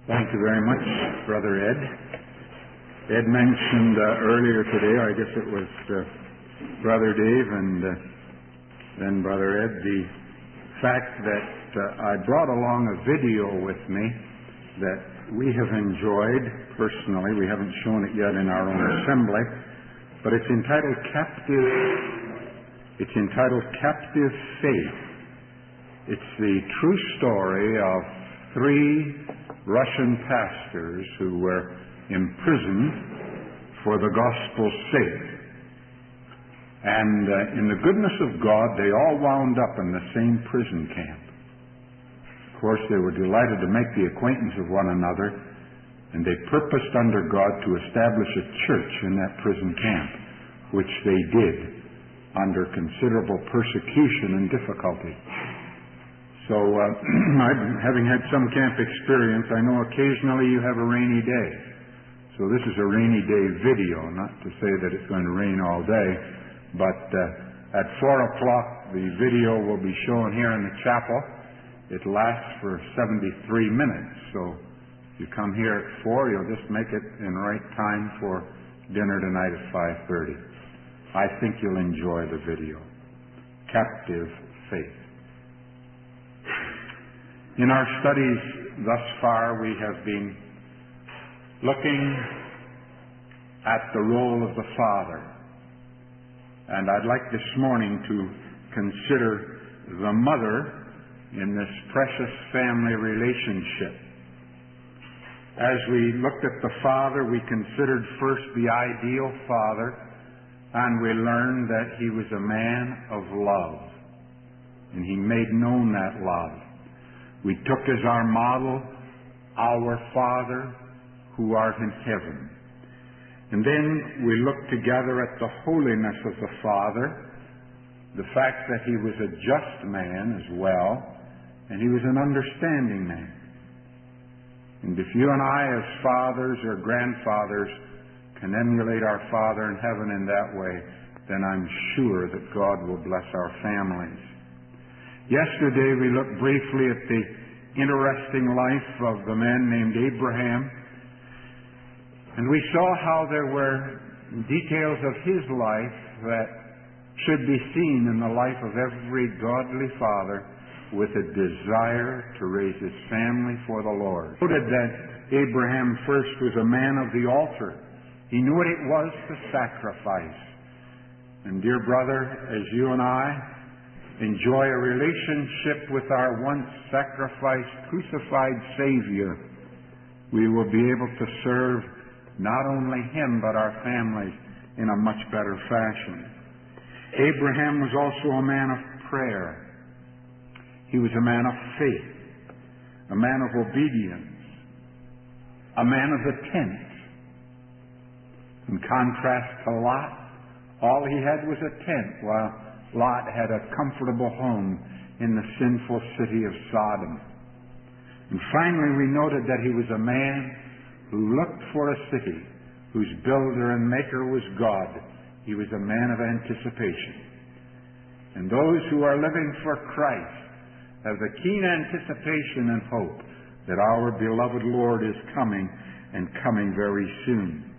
Thank you very much, Brother Ed. Ed mentioned earlier today, I guess it was Brother Dave and then Brother Ed, the fact that I brought along a video with me that we have enjoyed personally. We haven't shown it yet in our own assembly, but it's entitled Captive Faith. It's the true story of 3 Russian pastors who were imprisoned for the gospel's sake. And in the goodness of God, they all wound up in the same prison camp. Of course, they were delighted to make the acquaintance of one another, and they purposed under God to establish a church in that prison camp, which they did under considerable persecution and difficulty. So, having had some camp experience, I know occasionally you have a rainy day. So this is a rainy day video, not to say that it's going to rain all day, but at 4 o'clock the video will be shown here in the chapel. It lasts for 73 minutes, so if you come here at 4, you'll just make it in right time for dinner tonight at 5:30. I think you'll enjoy the video. Captive Faith. In our studies thus far, we have been looking at the role of the Father. And I'd like this morning to consider the mother in this precious family relationship. As we looked at the Father, we considered first the ideal Father, and we learned that He was a man of love, and He made known that love. We took as our model, our Father who art in heaven. And then we looked together at the holiness of the Father, the fact that He was a just man as well, and He was an understanding man. And if you and I as fathers or grandfathers can emulate our Father in heaven in that way, then I'm sure that God will bless our families. Yesterday we looked briefly at the interesting life of the man named Abraham, and we saw how there were details of his life that should be seen in the life of every godly father with a desire to raise his family for the Lord. We noted that Abraham first was a man of the altar. He knew what it was to sacrifice. And dear brother, as you and I enjoy a relationship with our once sacrificed, crucified Savior, we will be able to serve not only Him but our families in a much better fashion. Abraham was also a man of prayer. He was a man of faith, a man of obedience, a man of the tent. In contrast to Lot, all he had was a tent, while Lot had a comfortable home in the sinful city of Sodom. And finally, we noted that he was a man who looked for a city whose builder and maker was God. He was a man of anticipation. And those who are living for Christ have the keen anticipation and hope that our beloved Lord is coming, and coming very soon.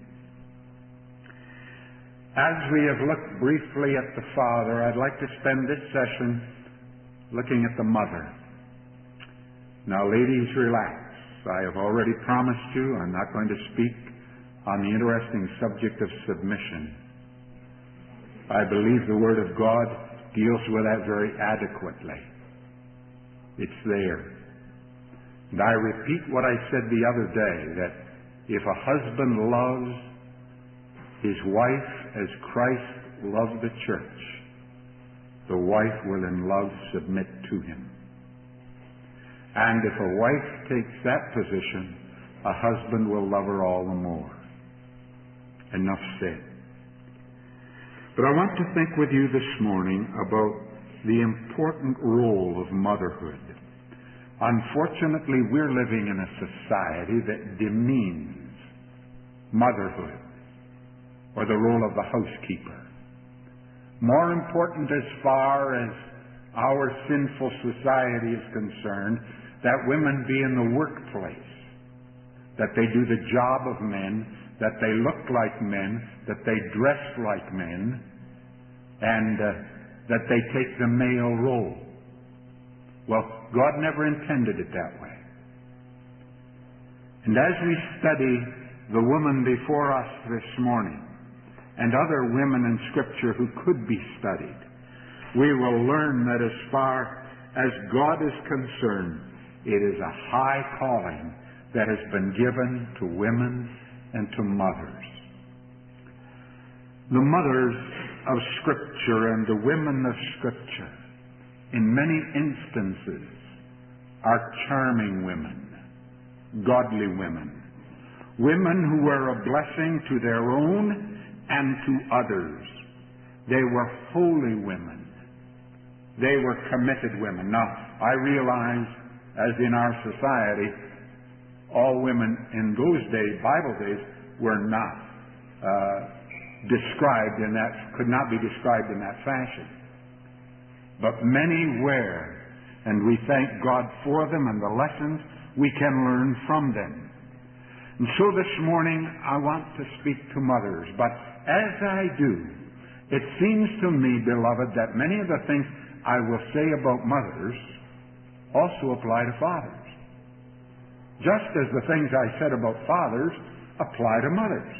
As we have looked briefly at the Father, I'd like to spend this session looking at the Mother. Now, ladies, relax. I have already promised you I'm not going to speak on the interesting subject of submission. I believe the Word of God deals with that very adequately. It's there. And I repeat what I said the other day, that if a husband loves his wife as Christ loved the church, the wife will in love submit to him. And if a wife takes that position, a husband will love her all the more. Enough said. But I want to think with you this morning about the important role of motherhood. Unfortunately, we're living in a society that demeans motherhood, or the role of the housekeeper. More important as far as our sinful society is concerned, that women be in the workplace that they do the job of men, that they look like men, that they dress like men, and that they take the male role. Well, God never intended it that way. And as we study the woman before us this morning, and other women in Scripture who could be studied, we will learn that as far as God is concerned, it is a high calling that has been given to women and to mothers. The mothers of Scripture and the women of Scripture, in many instances, are charming women, godly women, women who were a blessing to their own and to others. They were holy women. They were committed women. Now, I realize, as in our society, all women in those days, Bible days, were not described in that, could not be described in that fashion. But many were, and we thank God for them and the lessons we can learn from them. And so this morning I want to speak to mothers, but as I do, it seems to me, beloved, that many of the things I will say about mothers also apply to fathers. Just as the things I said about fathers apply to mothers.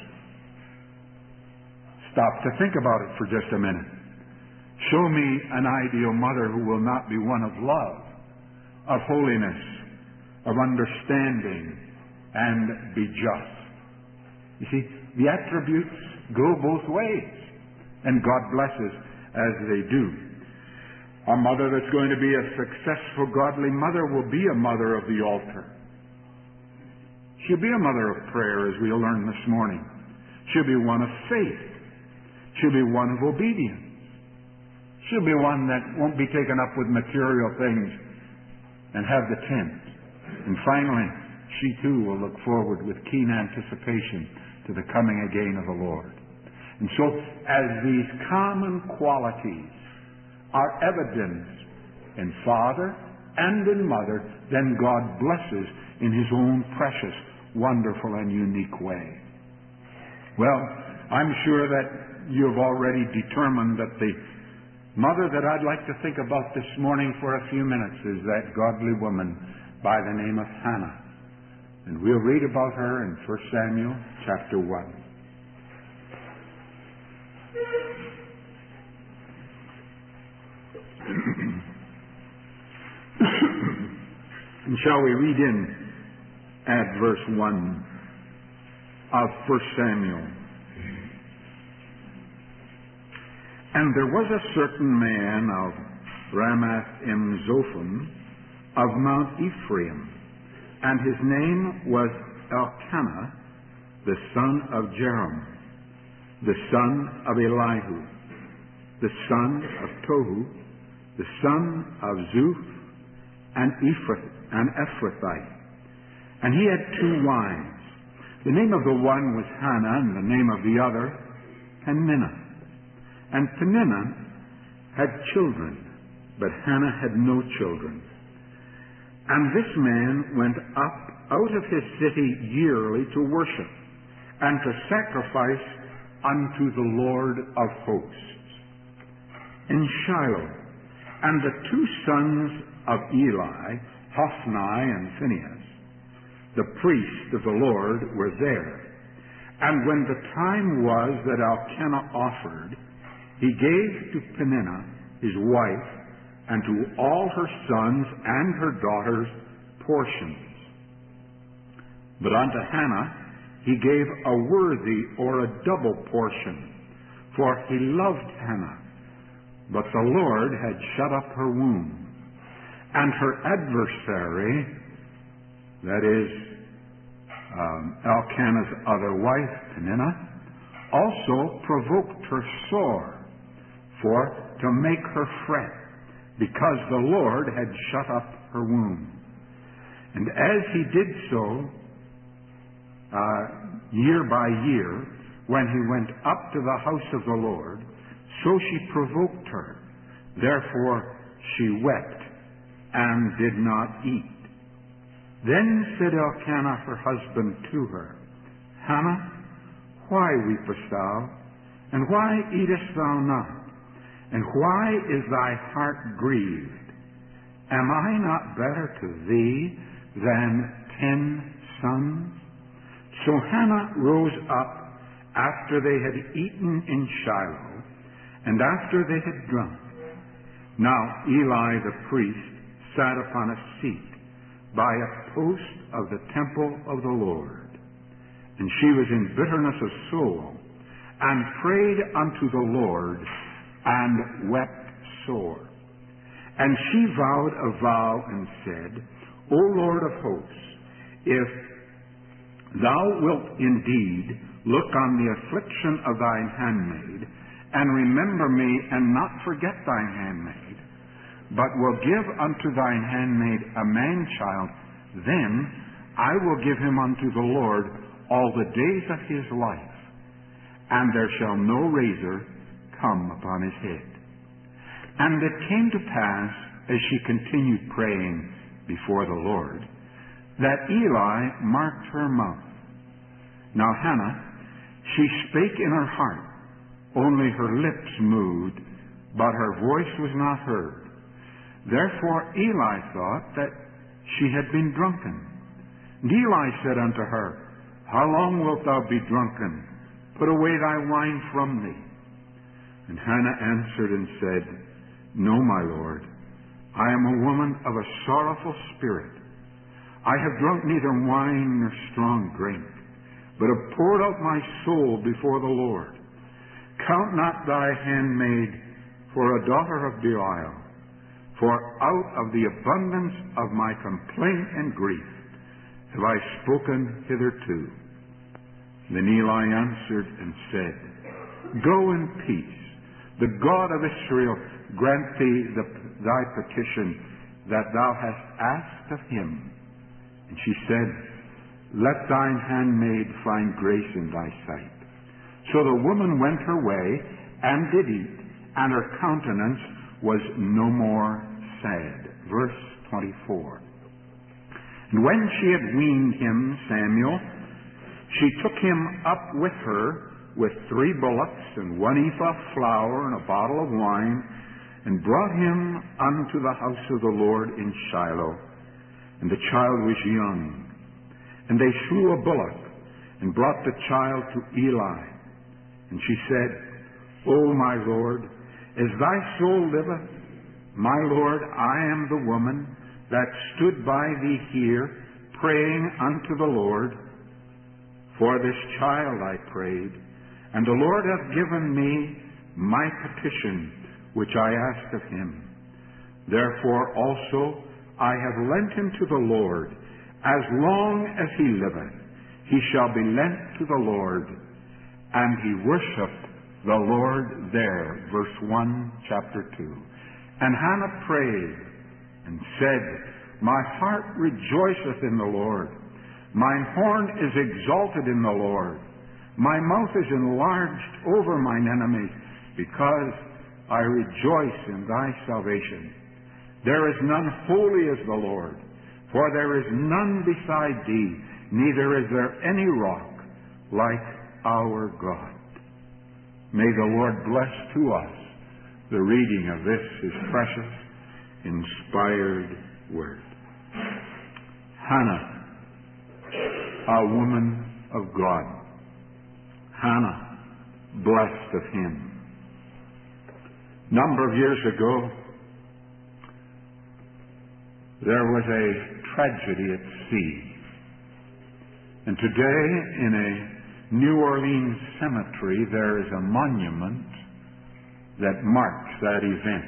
Stop to think about it for just a minute. Show me an ideal mother who will not be one of love, of holiness, of understanding, and be just. You see, the attributes go both ways, and God blesses as they do. A mother that's going to be a successful, godly mother will be a mother of the altar. She'll be a mother of prayer, as we'll learn this morning. She'll be one of faith. She'll be one of obedience. She'll be one that won't be taken up with material things and have the tent. And finally, she too will look forward with keen anticipation to the coming again of the Lord. And so, as these common qualities are evidenced in father and in mother, then God blesses in His own precious, wonderful, and unique way. Well, I'm sure that you've already determined that the mother that I'd like to think about this morning for a few minutes is that godly woman by the name of Hannah. And we'll read about her in 1 Samuel chapter 1. And shall we read in at verse 1 of 1 Samuel? And there was a certain man of Ramath-im-Zophim of Mount Ephraim, and his name was Elkanah, the son of Jerem, the son of Elihu, the son of Tohu, the son of Zuph, and Ephrathite. And he had 2 wives. The name of the one was Hannah, and the name of the other Peninnah. And Peninnah had children, but Hannah had no children. And this man went up out of his city yearly to worship, and to sacrifice unto the Lord of hosts in Shiloh. And the 2 sons of Eli, Hophni and Phinehas, the priest of the Lord, were there. And when the time was that Elkanah offered, he gave to Peninnah, his wife, and to all her sons and her daughters portions. But unto Hannah he gave a worthy or a double portion, for he loved Hannah. But the Lord had shut up her womb. And her adversary, that is, Elkanah's other wife, Peninnah, also provoked her sore, for to make her fret, because the Lord had shut up her womb. And as he did so, year by year, when he went up to the house of the Lord, so she provoked her. Therefore she wept and did not eat. Then said Elkanah her husband to her, Hannah, why weepest thou? And why eatest thou not? And why is thy heart grieved? Am I not better to thee than 10 sons? So Hannah rose up after they had eaten in Shiloh, and after they had drunk. Now Eli the priest sat upon a seat by a post of the temple of the Lord. And she was in bitterness of soul, and prayed unto the Lord, and wept sore. And she vowed a vow and said, O Lord of hosts, if thou wilt indeed look on the affliction of thine handmaid, and remember me, and not forget thine handmaid, but will give unto thine handmaid a man-child, then I will give him unto the Lord all the days of his life, and there shall no razor come upon his head. And it came to pass, as she continued praying before the Lord, that Eli marked her mouth. Now Hannah, she spake in her heart, only her lips moved, but her voice was not heard. Therefore Eli thought that she had been drunken. And Eli said unto her, How long wilt thou be drunken? Put away thy wine from thee. And Hannah answered and said, No, my Lord, I am a woman of a sorrowful spirit. I have drunk neither wine nor strong drink, but have poured out my soul before the Lord. Count not thy handmaid for a daughter of Belial, for out of the abundance of my complaint and grief have I spoken hitherto. Then Eli answered and said, Go in peace. The God of Israel grant thee thy petition that thou hast asked of him. And she said, Let thine handmaid find grace in thy sight. So the woman went her way, and did eat, and her countenance was no more sad. Verse 24. And when she had weaned him, Samuel, she took him up with her with 3 bullocks, and 1 ephah of flour, and a bottle of wine, and brought him unto the house of the Lord in Shiloh. And the child was young. And they slew a bullock, and brought the child to Eli. And she said, O my Lord, as thy soul liveth, my Lord, I am the woman that stood by thee here, praying unto the Lord. For this child I prayed, and the Lord hath given me my petition, which I asked of him. Therefore also I have lent him to the Lord. As long as he liveth, he shall be lent to the Lord. And he worshipped the Lord there. Verse 1, chapter 2. And Hannah prayed and said, My heart rejoiceth in the Lord. Mine horn is exalted in the Lord. My mouth is enlarged over mine enemies, because I rejoice in thy salvation. There is none holy as the Lord, for there is none beside thee, neither is there any rock like our God. May the Lord bless to us the reading of this, his precious, inspired word. Hannah, a woman of God. Hannah, blessed of him. A number of years ago, there was a tragedy at sea. And today, in a New Orleans cemetery, there is a monument that marks that event.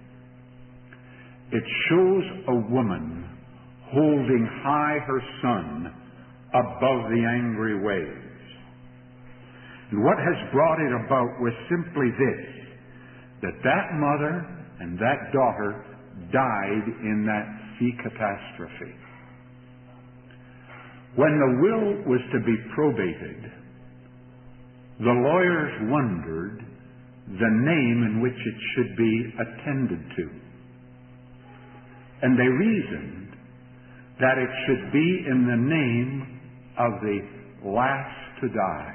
It shows a woman holding high her son above the angry waves. And what has brought it about was simply this, that mother and that daughter died in that sea catastrophe. When the will was to be probated, the lawyers wondered the name in which it should be attended to. And they reasoned that it should be in the name of the last to die.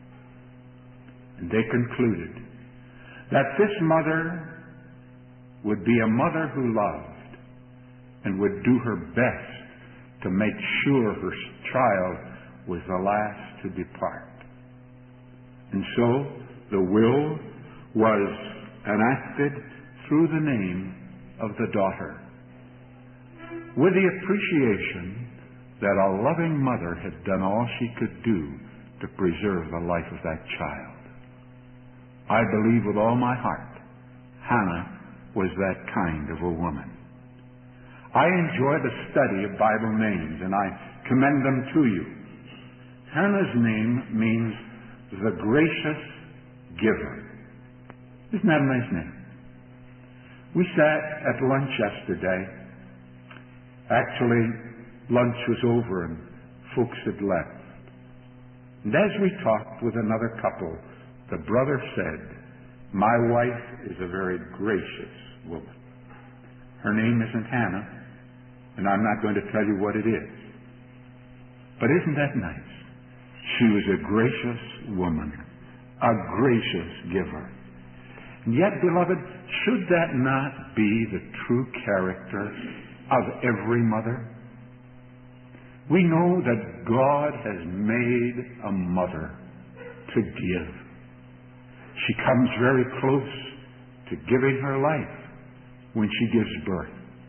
And they concluded that this mother would be a mother who loved and would do her best to make sure her child was the last to depart. And so the will was enacted through the name of the daughter, with the appreciation that a loving mother had done all she could do to preserve the life of that child. I believe with all my heart Hannah was that kind of a woman. I enjoy the study of Bible names, and I commend them to you. Hannah's name means the gracious giver. Isn't that a nice name? We sat at lunch yesterday. Actually, lunch was over and folks had left. And as we talked with another couple, the brother said, "My wife is a very gracious woman. Her name isn't Hannah, and I'm not going to tell you what it is. But isn't that nice? She was a gracious woman, a gracious giver." And yet, beloved, should that not be the true character of every mother? We know that God has made a mother to give. She comes very close to giving her life when she gives birth.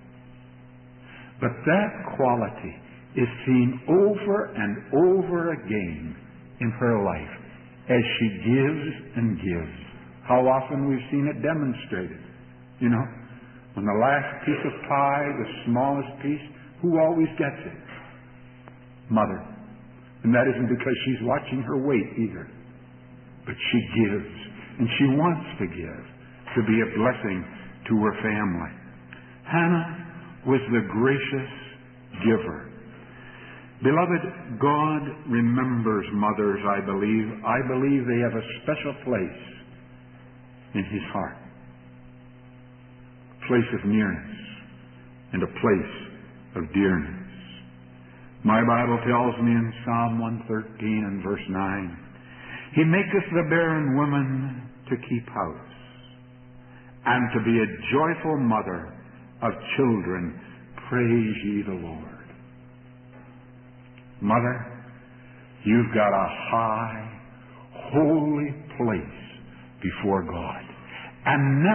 But that quality is seen over and over again in her life as she gives and gives. How often we've seen it demonstrated. You know, when the last piece of pie, the smallest piece, who always gets it? Mother. And that isn't because she's watching her weight either. But she gives. And she wants to give, to be a blessing to her family. Hannah was the gracious giver. Beloved, God remembers mothers, I believe. I believe they have a special place in His heart. A place of nearness and a place of dearness. My Bible tells me in Psalm 113 and verse 9, He maketh the barren woman to keep house, and to be a joyful mother of children. Praise ye the Lord. Mother, you've got a high, holy place before God. And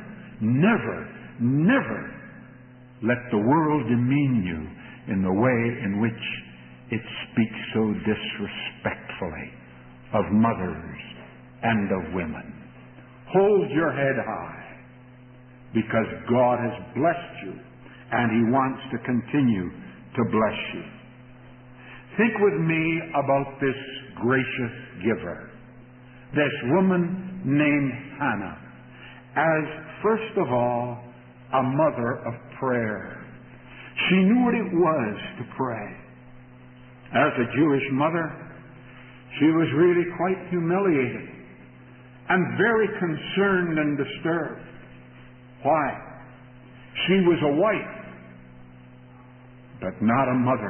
never let the world demean you in the way in which it speaks so disrespectfully of mothers and of women. Hold your head high, because God has blessed you and He wants to continue to bless you. Think with me about this gracious giver, this woman named Hannah, as first of all a mother of prayer. She knew what it was to pray. As a Jewish mother, she was really quite humiliated and very concerned and disturbed. Why? She was a wife, but not a mother.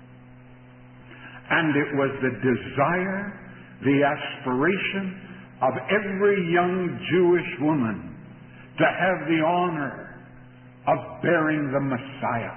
And it was the desire, the aspiration of every young Jewish woman to have the honor of bearing the Messiah.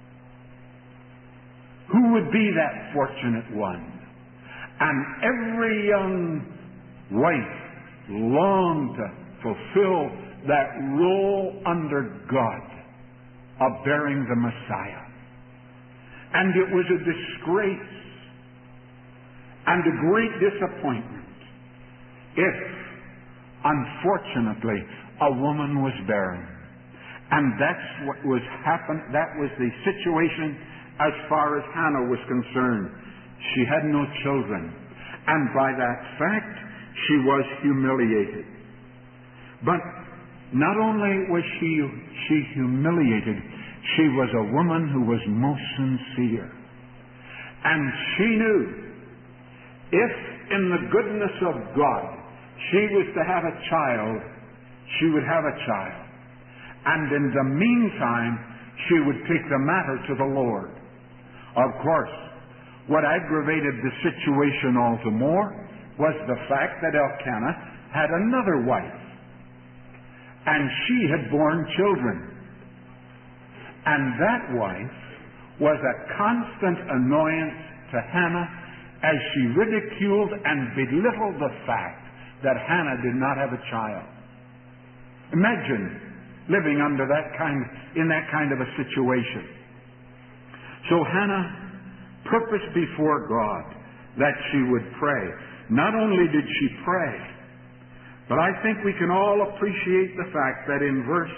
Who would be that fortunate one? And every young wife longed to fulfill that role under God of bearing the Messiah. And it was a disgrace and a great disappointment if, unfortunately, a woman was barren. And that's what was happening. That was the situation as far as Hannah was concerned. She had no children. And by that fact, she was humiliated. But not only was she humiliated, she was a woman who was most sincere. And she knew if in the goodness of God she was to have a child, she would have a child. And in the meantime, she would take the matter to the Lord. Of course, what aggravated the situation all the more was the fact that Elkanah had another wife, and she had borne children. And that wife was a constant annoyance to Hannah as she ridiculed and belittled the fact that Hannah did not have a child. Imagine living in that kind of a situation. So Hannah purposed before God that she would pray. Not only did she pray, but I think we can all appreciate the fact that in verse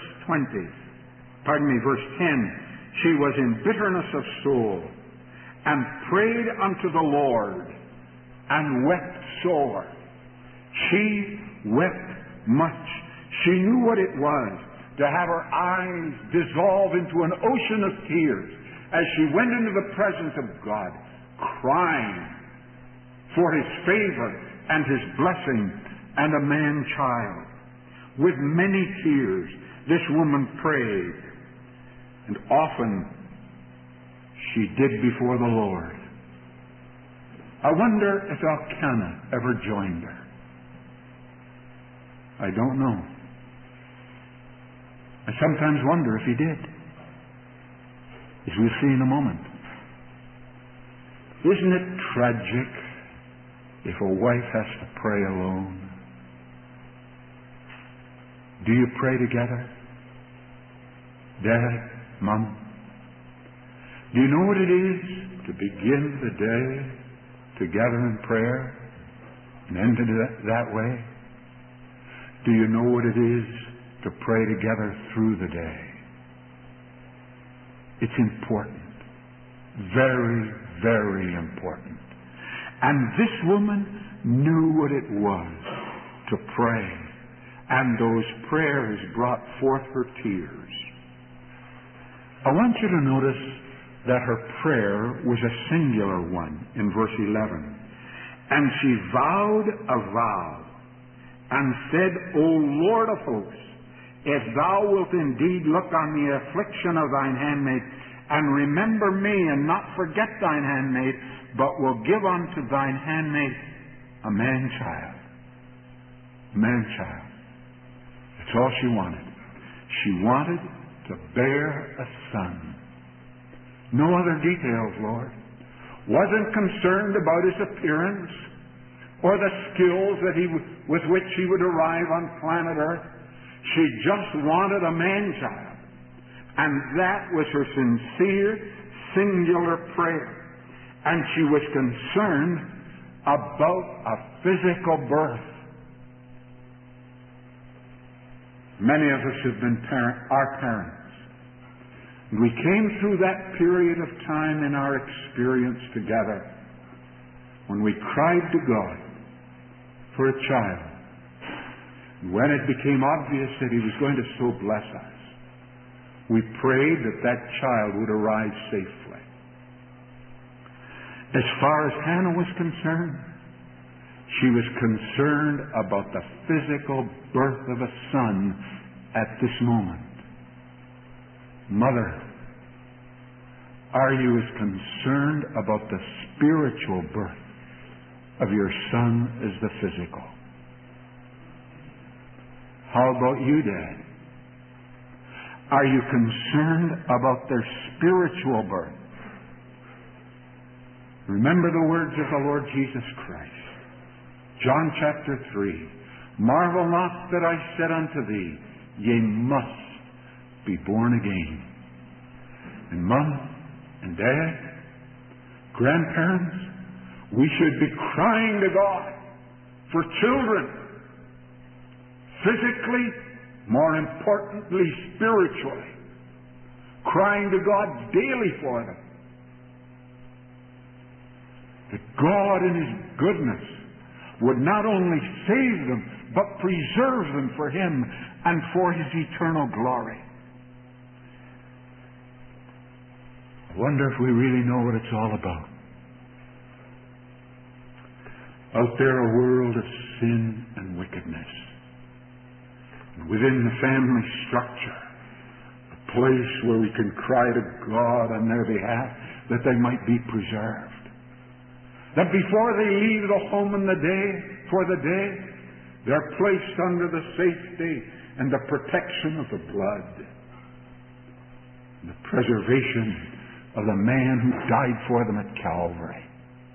10, she was in bitterness of soul and prayed unto the Lord and wept sore. She wept much. She knew what it was to have her eyes dissolve into an ocean of tears as she went into the presence of God, crying for His favor and His blessing and a man-child. With many tears, this woman prayed, and often she did before the Lord. I wonder if Elkanah ever joined her. I don't know. I sometimes wonder if he did, as we'll see in a moment. Isn't it tragic if a wife has to pray alone? Do you pray together? Dad, Mom? Do you know what it is to begin the day together in prayer and end it that way? Do you know what it is to pray together through the day? It's important. Very, very important. And this woman knew what it was to pray. And those prayers brought forth her tears. I want you to notice that her prayer was a singular one in verse 11. And she vowed a vow and said, O Lord of hosts, if thou wilt indeed look on the affliction of thine handmaid, and remember me, and not forget thine handmaid, but will give unto thine handmaid a man-child. Man-child. That's all she wanted. She wanted to bear a son. No other details, Lord. Wasn't concerned about his appearance or the skills with which he would arrive on planet Earth. She just wanted a man-child. And that was her sincere, singular prayer. And she was concerned about a physical birth. Many of us have been our parents. We came through that period of time in our experience together when we cried to God for a child. When it became obvious that He was going to so bless us, we prayed that that child would arrive safely. As far as Hannah was concerned, she was concerned about the physical birth of a son at this moment. Mother, are you as concerned about the spiritual birth of your son as the physical? How about you, Dad? Are you concerned about their spiritual birth? Remember the words of the Lord Jesus Christ. John chapter 3. Marvel not that I said unto thee, ye must be born again. And Mom and Dad, grandparents, we should be crying to God for children. Physically, more importantly, spiritually. Crying to God daily for them. That God in His goodness would not only save them, but preserve them for Him and for His eternal glory. I wonder if we really know what it's all about. Out there, a world of sin and wickedness. Within the family structure, a place where we can cry to God on their behalf, that they might be preserved. That before they leave the home for the day, they're placed under the safety and the protection of the blood, and the preservation of the man who died for them at Calvary.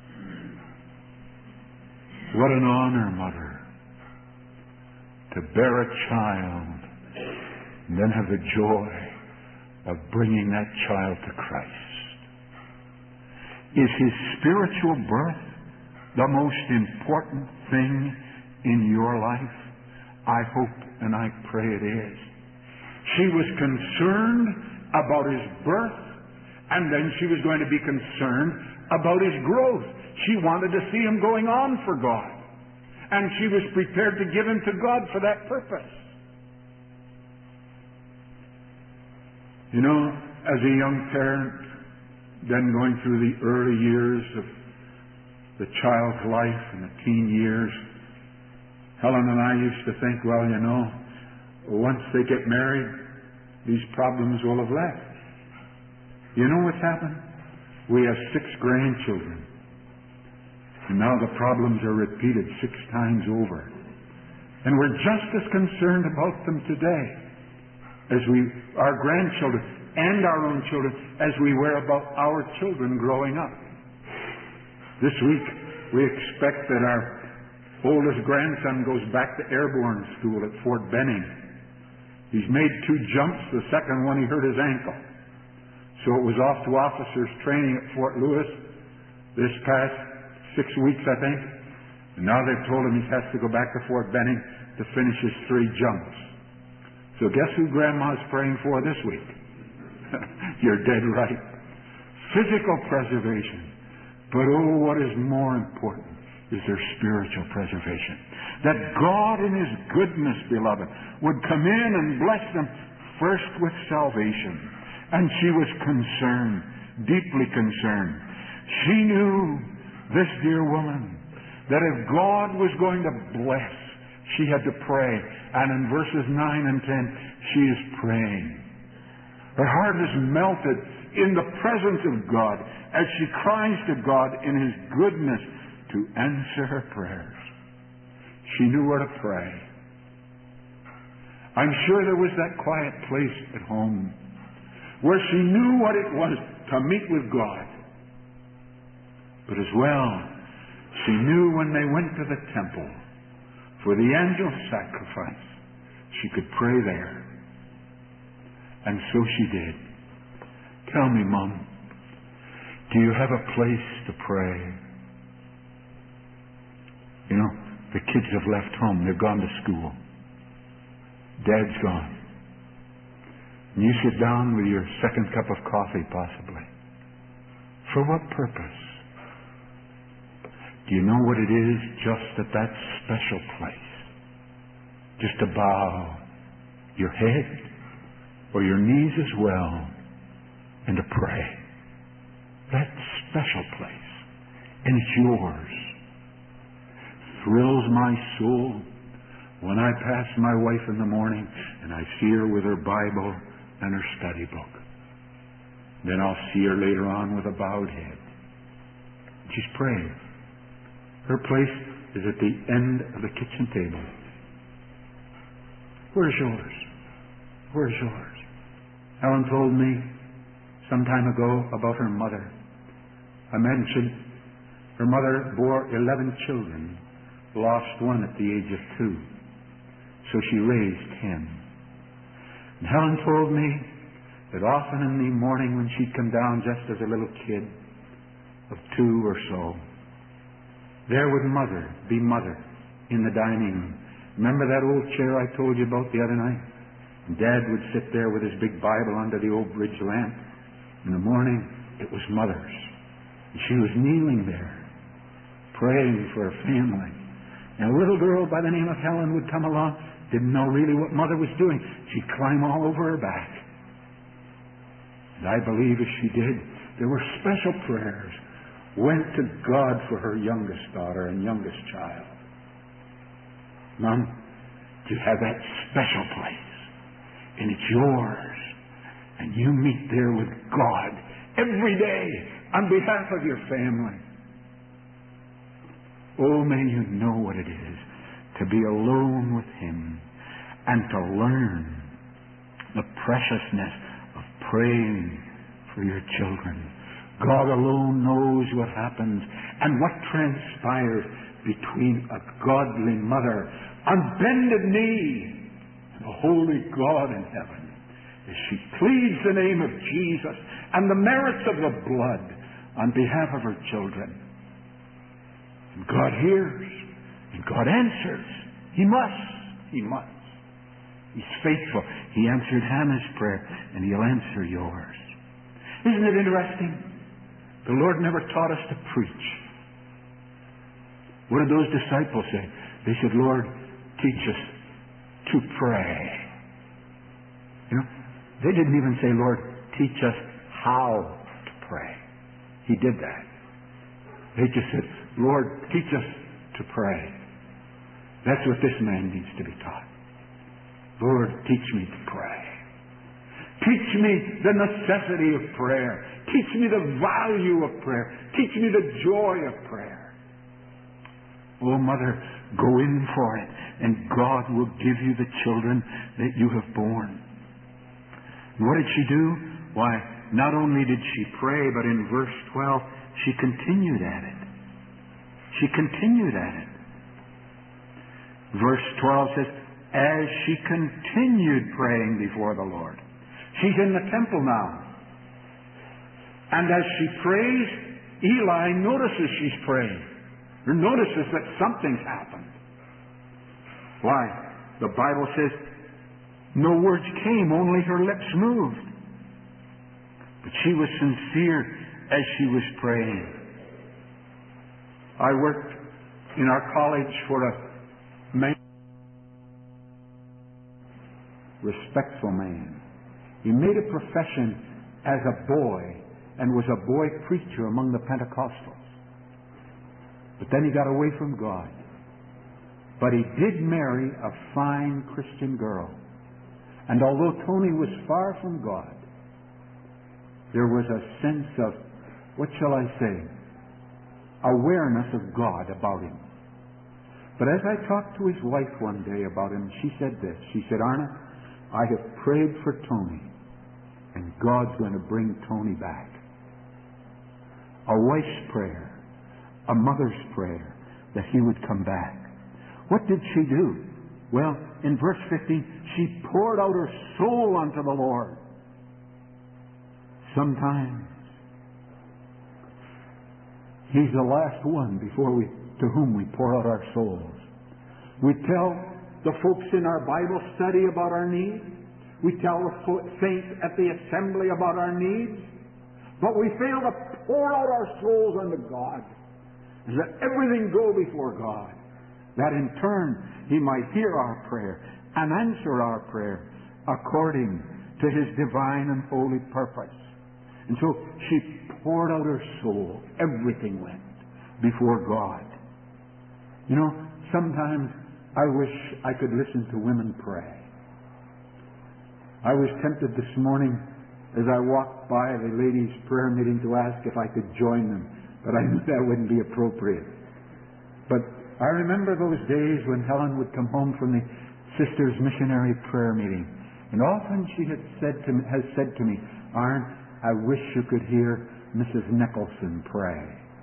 What an honor, Mother, to bear a child and then have the joy of bringing that child to Christ. Is his spiritual birth the most important thing in your life? I hope and I pray it is. She was concerned about his birth, and then she was going to be concerned about his growth. She wanted to see him going on for God, and she was prepared to give him to God for that purpose. You know, as a young parent, then going through the early years of the child's life and the teen years, Helen and I used to think, well, you know, once they get married, these problems will have left. You know what's happened? We have 6 grandchildren. And now the problems are repeated 6 times over. And we're just as concerned about them today as our grandchildren and our own children, as we were about our children growing up. This week, we expect that our oldest grandson goes back to airborne school at Fort Benning. He's made 2 jumps. The second one, he hurt his ankle. So it was off to officers training at Fort Lewis this past 6 weeks, I think. And now they've told him he has to go back to Fort Benning to finish his 3 jumps. So guess who Grandma's praying for this week? You're dead right. Physical preservation. But oh, what is more important is their spiritual preservation. That God in His goodness, beloved, would come in and bless them first with salvation. And she was concerned, deeply concerned. She knew, this dear woman, that if God was going to bless, she had to pray. And in verses 9 and 10, she is praying. Her heart is melted in the presence of God as she cries to God in His goodness to answer her prayers. She knew where to pray. I'm sure there was that quiet place at home where she knew what it was to meet with God. But as well, she knew when they went to the temple for the angel sacrifice, she could pray there. And so she did. Tell me, Mom, do you have a place to pray? You know, the kids have left home. They've gone to school. Dad's gone. And you sit down with your second cup of coffee, possibly. For what purpose? Do you know what it is just at that special place? Just to bow your head or your knees as well and to pray. That special place. And it's yours. Thrills my soul when I pass my wife in the morning and I see her with her Bible and her study book. Then I'll see her later on with a bowed head. She's praying. Her place is at the end of the kitchen table. Where's yours? Where's yours? Helen told me some time ago about her mother. I mentioned her mother bore 11 children, lost one at the age of 2. So she raised 10. And Helen told me that often in the morning when she'd come down just as a little kid of 2 or so, there would be Mother in the dining room. Remember that old chair I told you about the other night? And Dad would sit there with his big Bible under the old bridge lamp. In the morning, it was Mother's. And she was kneeling there, praying for her family. And a little girl by the name of Helen would come along, didn't know really what Mother was doing. She'd climb all over her back. And I believe as she did, there were special prayers went to God for her youngest daughter and youngest child. Mom, you have that special place, and it's yours. And you meet there with God every day on behalf of your family. Oh, may you know what it is to be alone with Him and to learn the preciousness of praying for your children. God alone knows what happens and what transpires between a godly mother on bended knee and a holy God in heaven as she pleads the name of Jesus and the merits of the blood on behalf of her children. And God hears and God answers. He must. He must. He's faithful. He answered Hannah's prayer, and He'll answer yours. Isn't it interesting? The Lord never taught us to preach. What did those disciples say? They said, Lord, teach us to pray. You know, they didn't even say, Lord, teach us how to pray. He did that. They just said, Lord, teach us to pray. That's what this man needs to be taught. Lord, teach me to pray. Teach me the necessity of prayer. Teach me the value of prayer. Teach me the joy of prayer. Oh, Mother, go in for it, and God will give you the children that you have borne. And what did she do? Why, not only did she pray, but in verse 12, she continued at it. She continued at it. Verse 12 says, as she continued praying before the Lord. She's in the temple now. And as she prays, Eli notices she's praying. Or notices that something's happened. Why? The Bible says, no words came, only her lips moved. But she was sincere as she was praying. I worked in our college for a man, respectful man. He made a profession as a boy and was a boy preacher among the Pentecostals. But then he got away from God. But he did marry a fine Christian girl. And although Tony was far from God, there was a sense of, what shall I say, awareness of God about him. But as I talked to his wife one day about him, she said this. She said, Arna, I have prayed for Tony, and God's going to bring Tony back. A wife's prayer, a mother's prayer, that he would come back. What did she do? Well, in verse 15, she poured out her soul unto the Lord. Sometimes He's the last one to whom we pour out our souls. We tell the folks in our Bible study about our needs. We tell the saints at the assembly about our needs. But we fail to pour out our souls unto God. And let everything go before God. That in turn He might hear our prayer and answer our prayer according to His divine and holy purpose. And so she poured out her soul. Everything went before God. You know, sometimes I wish I could listen to women pray. I was tempted this morning as I walked by the ladies' prayer meeting to ask if I could join them, but I knew that wouldn't be appropriate. But I remember those days when Helen would come home from the sisters' missionary prayer meeting, and often she has said to me, Arn, I wish you could hear Mrs. Nicholson pray.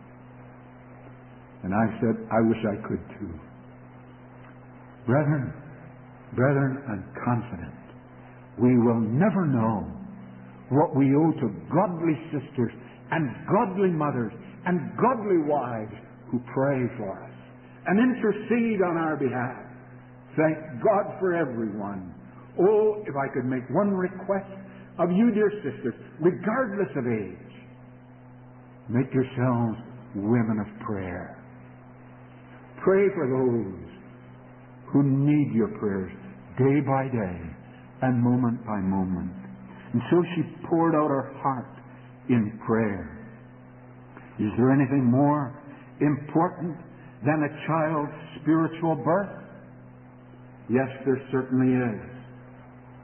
And I said, I wish I could too. Brethren, I'm confident we will never know what we owe to godly sisters and godly mothers and godly wives who pray for us and intercede on our behalf. Thank God for everyone. Oh, if I could make one request of you, dear sisters, regardless of age, make yourselves women of prayer. Pray for those who need your prayers day by day and moment by moment. And so she poured out her heart in prayer. Is there anything more important than a child's spiritual birth? Yes, there certainly is.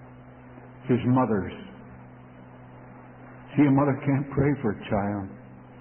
His mother's. See, a mother can't pray for a child.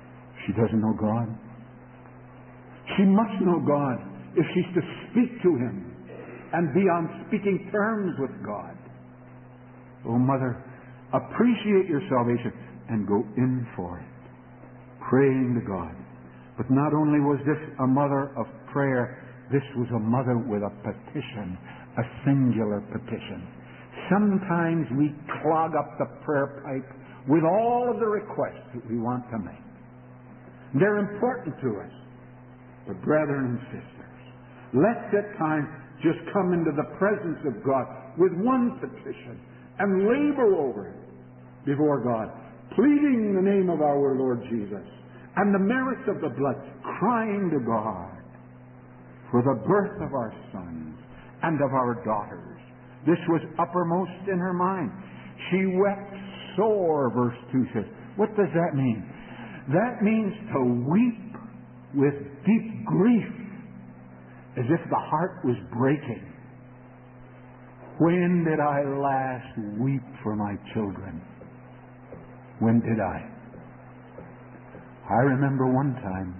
She doesn't know God. She must know God if she's to speak to Him and be on speaking terms with God. Oh, Mother, appreciate your salvation and go in for it, praying to God. But not only was this a mother of prayer, this was a mother with a petition, a singular petition. Sometimes we clog up the prayer pipe with all of the requests that we want to make. They're important to us. But brethren and sisters, let's at times just come into the presence of God with one petition and labor over it before God, pleading the name of our Lord Jesus and the merits of the blood, crying to God for the birth of our sons and of our daughters. This was uppermost in her mind. She wept sore, verse 2 says. What does that mean? That means to weep with deep grief, as if the heart was breaking. When did I last weep for my children? When did I? I remember one time.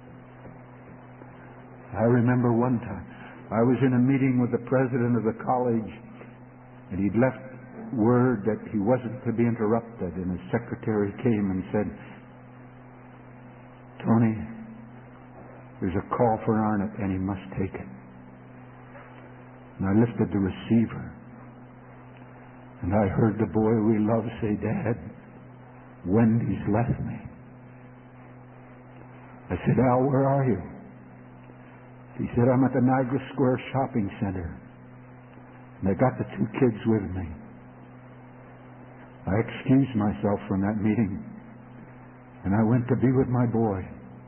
I was in a meeting with the president of the college, and he'd left word that he wasn't to be interrupted, and his secretary came and said, "Tony, there's a call for Arnott, and he must take it." And I lifted the receiver, and I heard the boy we love say, "Dad, Wendy's left me." I said, "Al, where are you?" He said, "I'm at the Niagara Square Shopping Center, and I got the 2 kids with me." I excused myself from that meeting, and I went to be with my boy.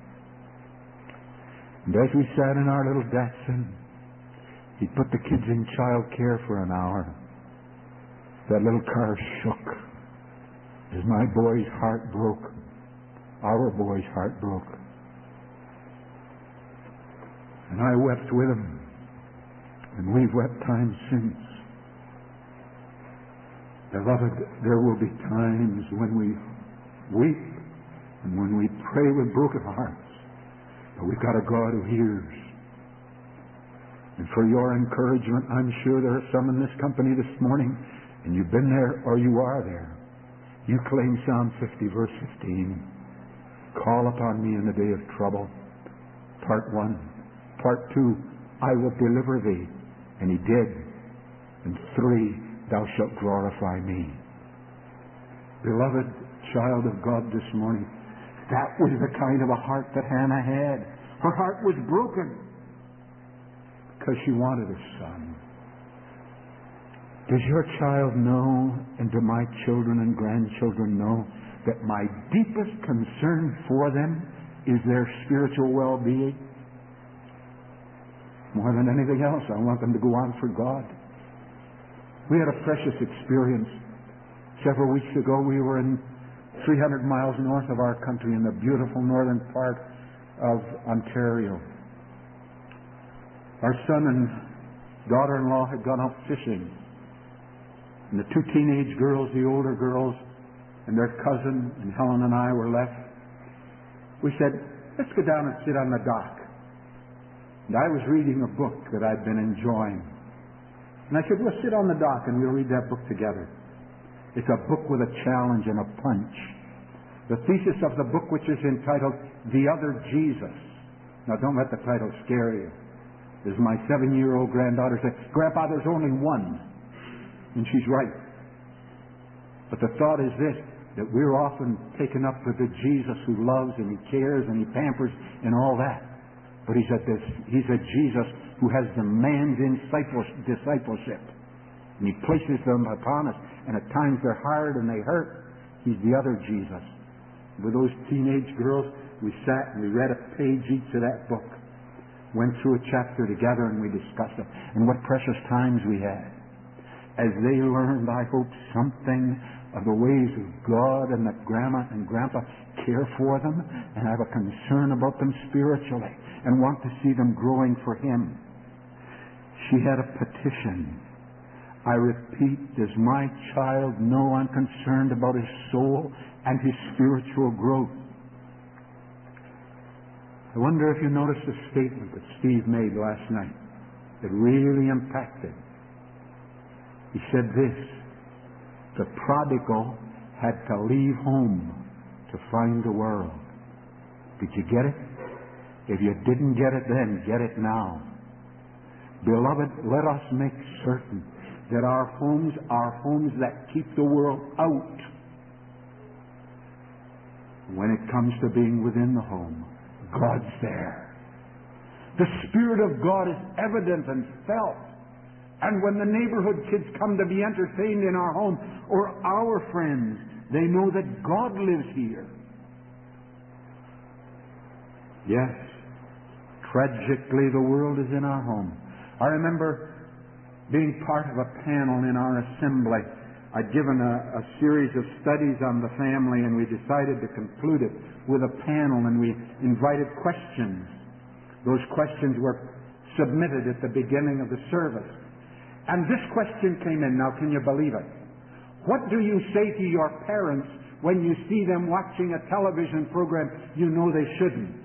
And as we sat in our little Datsun, he put the kids in child care for an hour. That little car shook as my boy's heart broke. Our boy's heart broke. And I wept with him. And we've wept times since. Beloved, there will be times when we weep and when we pray with broken hearts. But we've got a God who hears. And for your encouragement, I'm sure there are some in this company this morning, and you've been there or you are there. You claim Psalm 50, verse 15. Call upon me in the day of trouble. Part 1. Part 2, I will deliver thee. And he did. And 3, thou shalt glorify me. Beloved child of God this morning, that was the kind of a heart that Hannah had. Her heart was broken because she wanted a son. Does your child know, and do my children and grandchildren know, that my deepest concern for them is their spiritual well-being? More than anything else, I want them to go on for God. We had a precious experience. Several weeks ago, we were in 300 miles north of our country in the beautiful northern part of Ontario. Our son and daughter-in-law had gone out fishing. And the 2 teenage girls, the older girls, and their cousin, and Helen and I were left. We said, let's go down and sit on the dock. And I was reading a book that I'd been enjoying. And I said, we'll sit on the dock and we'll read that book together. It's a book with a challenge and a punch. The thesis of the book, which is entitled The Other Jesus. Now, don't let the title scare you. As my 7-year-old granddaughter said, Grandpa, there's only one. And she's right. But the thought is this, that we're often taken up with the Jesus who loves and He cares and He pampers and all that. But He's a Jesus who has demands in discipleship. And He places them upon us. And at times they're hard and they hurt. He's the other Jesus. With those teenage girls, we sat and we read a page each of that book. Went through a chapter together and we discussed it. And what precious times we had. As they learned, I hope, something of the ways of God, and that Grandma and Grandpa care for them and have a concern about them spiritually and want to see them growing for Him. She had a petition. I repeat, does my child know I'm concerned about his soul and his spiritual growth? I wonder if you noticed the statement that Steve made last night that really impacted. He said this: the prodigal had to leave home to find the world. Did you get it? If you didn't get it then, get it now. Beloved, let us make certain that our homes are homes that keep the world out. When it comes to being within the home, God's there. The Spirit of God is evident and felt. And when the neighborhood kids come to be entertained in our home, or our friends, they know that God lives here. Yes, tragically, the world is in our home. I remember being part of a panel in our assembly. I'd given a series of studies on the family, and we decided to conclude it with a panel, and we invited questions. Those questions were submitted at the beginning of the service. And this question came in. Now, can you believe it? What do you say to your parents when you see them watching a television program you know they shouldn't?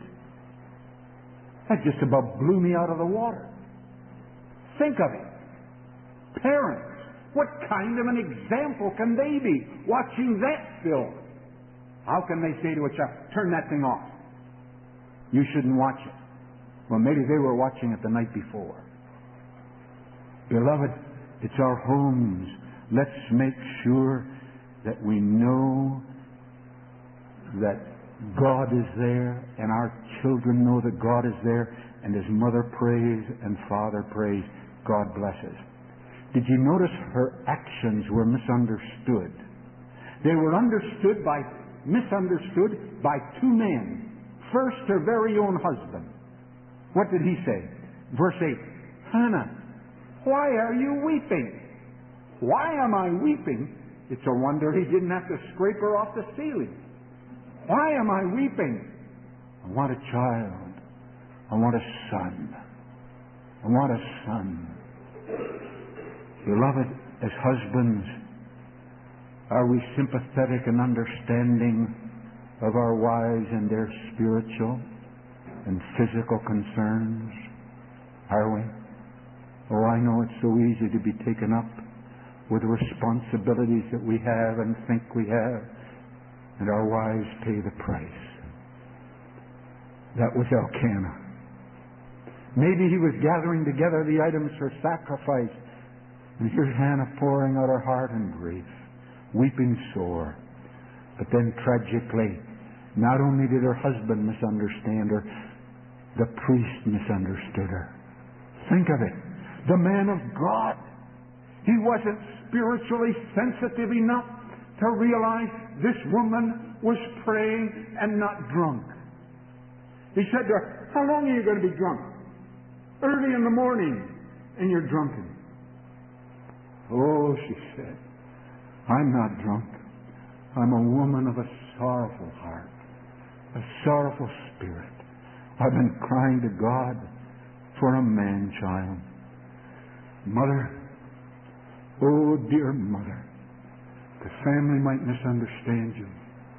That just about blew me out of the water. Think of it. Parents, what kind of an example can they be watching that film? How can they say to a child, turn that thing off? You shouldn't watch it. Well, maybe they were watching it the night before. Beloved, it's our homes. Let's make sure that we know that God is there, and our children know that God is there, and as mother prays and father prays, God blesses. Did you notice her actions were misunderstood? They were misunderstood by two men. First, her very own husband. What did he say? Verse 8, Hannah, why are you weeping? Why am I weeping? It's a wonder he didn't have to scrape her off the ceiling. Why am I weeping? I want a child. I want a son. I want a son. Beloved, as husbands, are we sympathetic and understanding of our wives and their spiritual and physical concerns? Are we? Oh, I know it's so easy to be taken up with the responsibilities that we have and think we have, and our wives pay the price. That was Elkanah. Maybe he was gathering together the items for sacrifice, and here's Hannah pouring out her heart in grief, weeping sore. But then tragically, not only did her husband misunderstand her, the priest misunderstood her. Think of it. The man of God. He wasn't spiritually sensitive enough to realize this woman was praying and not drunk. He said to her, how long are you going to be drunk? Early in the morning, and you're drunken. Oh, she said, I'm not drunk. I'm a woman of a sorrowful heart, a sorrowful spirit. I've been crying to God for a man-child. Mother, oh dear mother, the family might misunderstand you.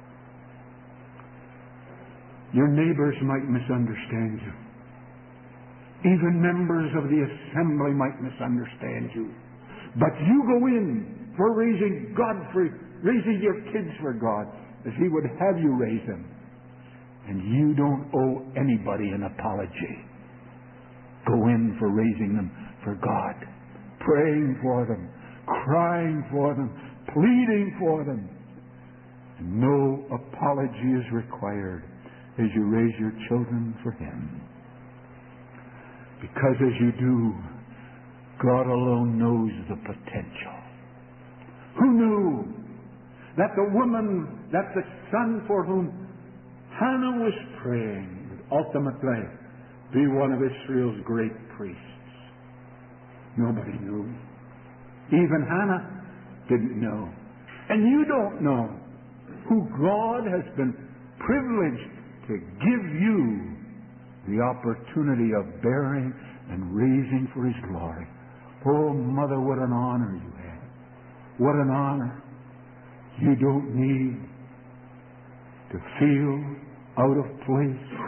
Your neighbors might misunderstand you. Even members of the assembly might misunderstand you. But you go in for raising your kids for God as He would have you raise them. And you don't owe anybody an apology. Go in for raising them for God, praying for them, crying for them, pleading for them. And no apology is required as you raise your children for Him. Because as you do, God alone knows the potential. Who knew that the son for whom Hannah was praying would ultimately be one of Israel's great priests? Nobody knew. Even Hannah didn't know. And you don't know who God has been privileged to give you the opportunity of bearing and raising for His glory. Oh, Mother, what an honor you have. What an honor. You don't need to feel out of place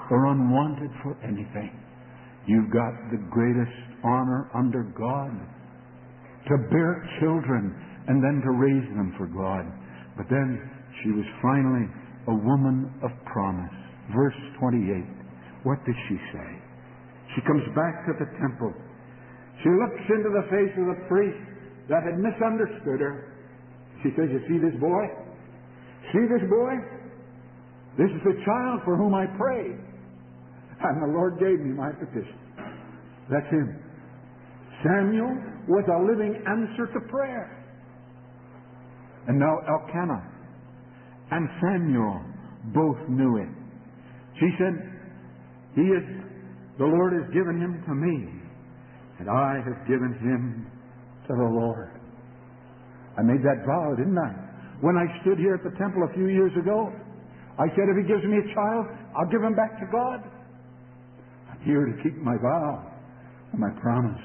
or unwanted for anything. You've got the greatest honor under God, to bear children and then to raise them for God. But then she was finally a woman of promise. Verse 28. What does she say? She comes back to the temple. She looks into the face of the priest that had misunderstood her. She says, you see this boy? See this boy? This is the child for whom I prayed. And the Lord gave me my petition. That's him. Samuel was a living answer to prayer. And now Elkanah and Samuel both knew it. She said, the Lord has given him to me, and I have given him to the Lord. I made that vow, didn't I? When I stood here at the temple a few years ago, I said, if he gives me a child, I'll give him back to God. I'm here to keep my vow and my promise.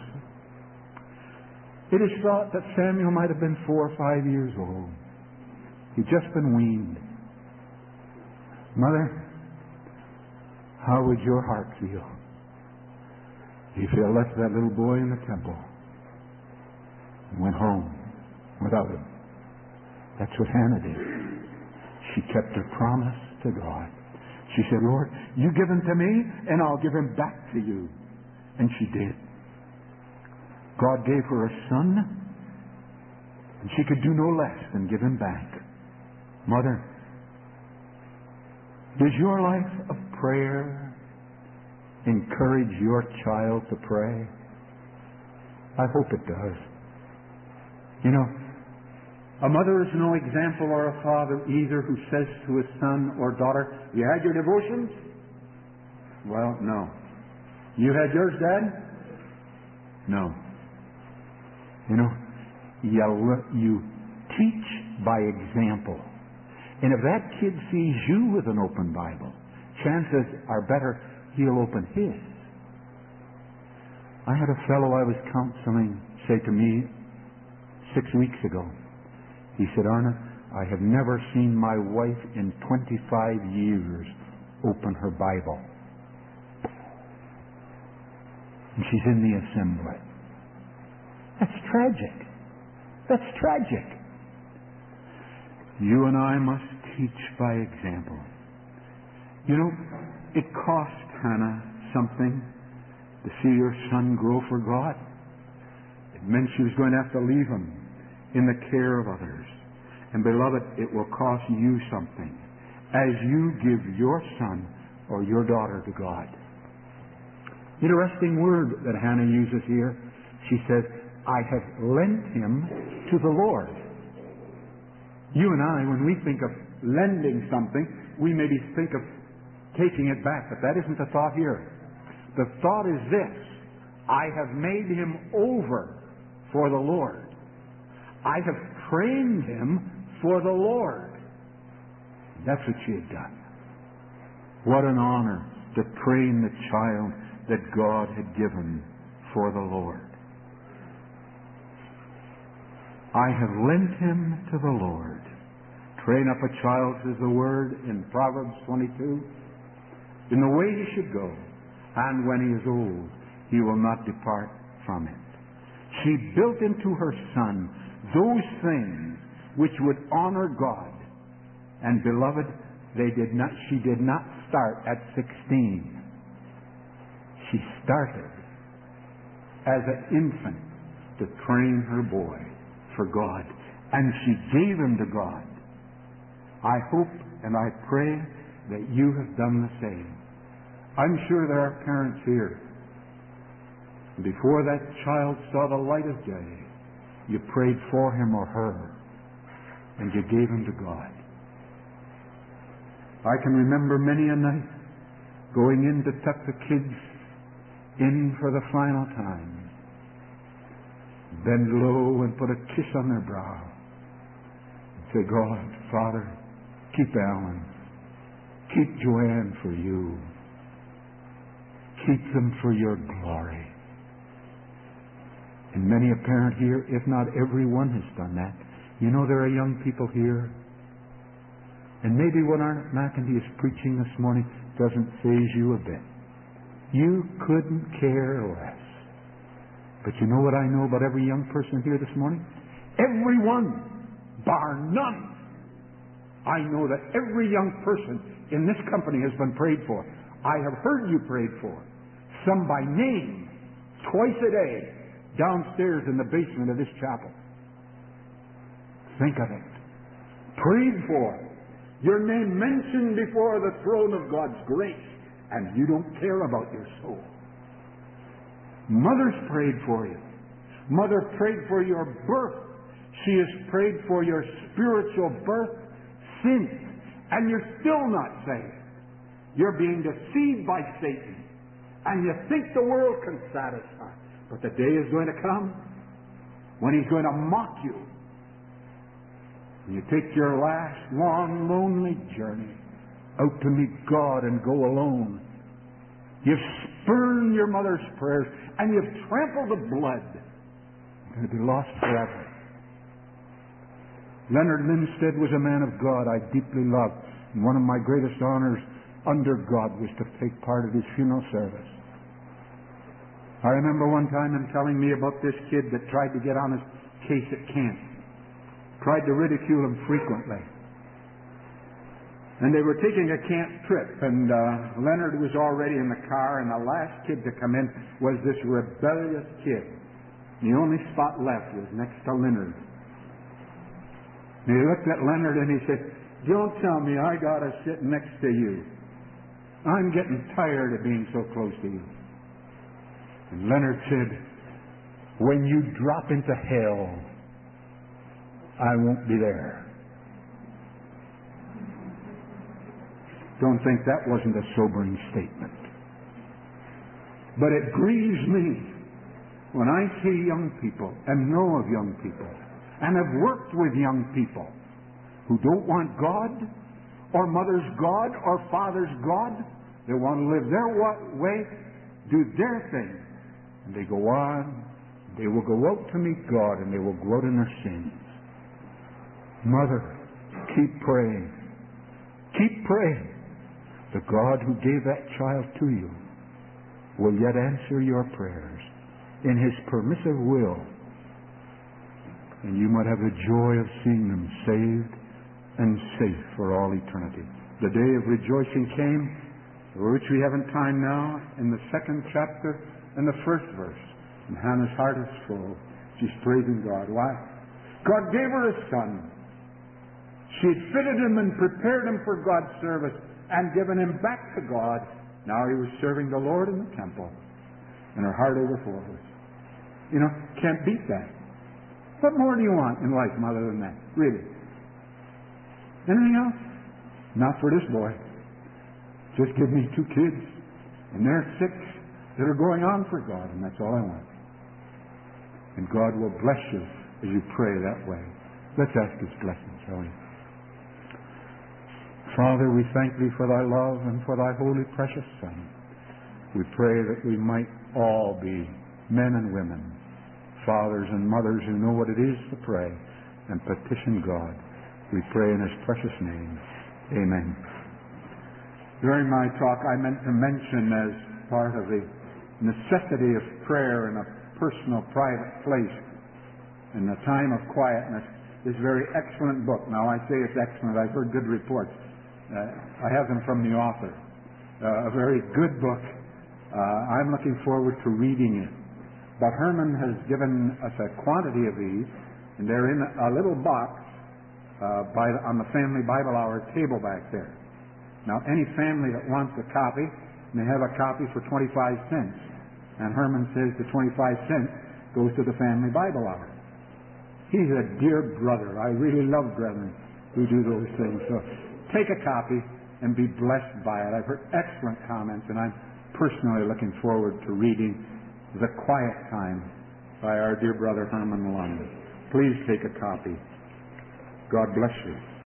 It is thought that Samuel might have been 4 or 5 years old. He'd just been weaned. Mother, how would your heart feel if you left that little boy in the temple and went home without him? That's what Hannah did. She kept her promise to God. She said, Lord, you give him to me and I'll give him back to you. And she did. God gave her a son, and she could do no less than give him back. Mother, does your life of prayer encourage your child to pray? I hope it does. You know, a mother is no example or a father either who says to his son or daughter, you had your devotions? Well, no. You had yours, Dad? No. You know, you teach by example. And if that kid sees you with an open Bible, chances are better he'll open his. I had a fellow I was counseling say to me 6 weeks ago. He said, Arna, I have never seen my wife in 25 years open her Bible. And she's in the assembly. That's tragic. That's tragic. You and I must teach by example. You know, it cost Hannah something to see her son grow for God. It meant she was going to have to leave him in the care of others. And beloved, it will cost you something as you give your son or your daughter to God. Interesting word that Hannah uses here. She says, I have lent him to the Lord. You and I, when we think of lending something, we maybe think of taking it back, but that isn't the thought here. The thought is this: I have made him over for the Lord. I have trained him for the Lord. That's what she had done. What an honor to train the child that God had given for the Lord. I have lent him to the Lord. Train up a child, says the word in Proverbs 22, in the way he should go, and when he is old, he will not depart from it. She built into her son those things which would honor God. And beloved, she did not start at 16. She started as an infant to train her boy for God. And she gave him to God. I hope and I pray that you have done the same. I'm sure there are parents here. Before that child saw the light of day, you prayed for him or her, and you gave him to God. I can remember many a night going in to tuck the kids in for the final time. Bend low and put a kiss on their brow. And say, God, Father, keep Alan. Keep Joanne for you. Keep them for your glory. And many a parent here, if not everyone, has done that. You know, there are young people here. And maybe when Arnott McEntee is preaching this morning, doesn't faze you a bit. You couldn't care less. But you know what I know about every young person here this morning? Everyone, bar none. I know that every young person in this company has been prayed for. I have heard you prayed for. Some by name, twice a day, downstairs in the basement of this chapel. Think of it. Prayed for. Your name mentioned before the throne of God's grace, and you don't care about your soul. Mother's prayed for you. Mother prayed for your birth. She has prayed for your spiritual birth since, and you're still not saved. You're being deceived by Satan, and you think the world can satisfy. But the day is going to come when he's going to mock you. And you take your last long, lonely journey out to meet God and go alone. You've spurned your mother's prayers, and you've trampled the blood. You're going to be lost forever. Leonard Linstead was a man of God I deeply loved, and one of my greatest honors under God was to take part of his funeral service. I remember one time him telling me about this kid that tried to get on his case at camp, tried to ridicule him frequently. And they were taking a camp trip, and Leonard was already in the car, and the last kid to come in was this rebellious kid. The only spot left was next to Leonard. And he looked at Leonard and he said, "Don't tell me I got to sit next to you. I'm getting tired of being so close to you." And Leonard said, "When you drop into hell, I won't be there." Don't think that wasn't a sobering statement. But it grieves me when I see young people and know of young people and have worked with young people who don't want God or mother's God or father's God. They want to live their way, do their thing. And they go on. They will go out to meet God, and they will go out in their sins. Mother, keep praying. Keep praying. The God who gave that child to you will yet answer your prayers in his permissive will. And you might have the joy of seeing them saved and safe for all eternity. The day of rejoicing came, for which we haven't time now, in the 2nd chapter and the 1st verse. And Hannah's heart is full. She's praising God. Why? God gave her a son. She had fitted him and prepared him for God's service and given him back to God. Now he was serving the Lord in the temple. And her heart overflows. You know, can't beat that. What more do you want in life, Mother, than that? Really? Anything else? Not for this boy. Just give me 2 kids, and they're 6 that are going on for God, and that's all I want. And God will bless you as you pray that way. Let's ask his blessing, shall we? Father, we thank thee for thy love and for thy holy, precious Son. We pray that we might all be men and women, fathers and mothers who know what it is to pray and petition God. We pray in his precious name. Amen. During my talk, I meant to mention as part of the necessity of prayer in a personal, private place in a time of quietness, this very excellent book. Now, I say it's excellent. I've heard good reports. I have them from the author. A very good book. I'm looking forward to reading it. But Herman has given us a quantity of these, and they're in a little box on the Family Bible Hour table back there. Now, any family that wants a copy may have a copy for 25 cents. And Herman says the 25 cents goes to the Family Bible Hour. He's a dear brother. I really love brethren who do those things. So take a copy and be blessed by it. I've heard excellent comments, and I'm personally looking forward to reading The Quiet Time by our dear brother Herman Lund. Please take a copy. God bless you.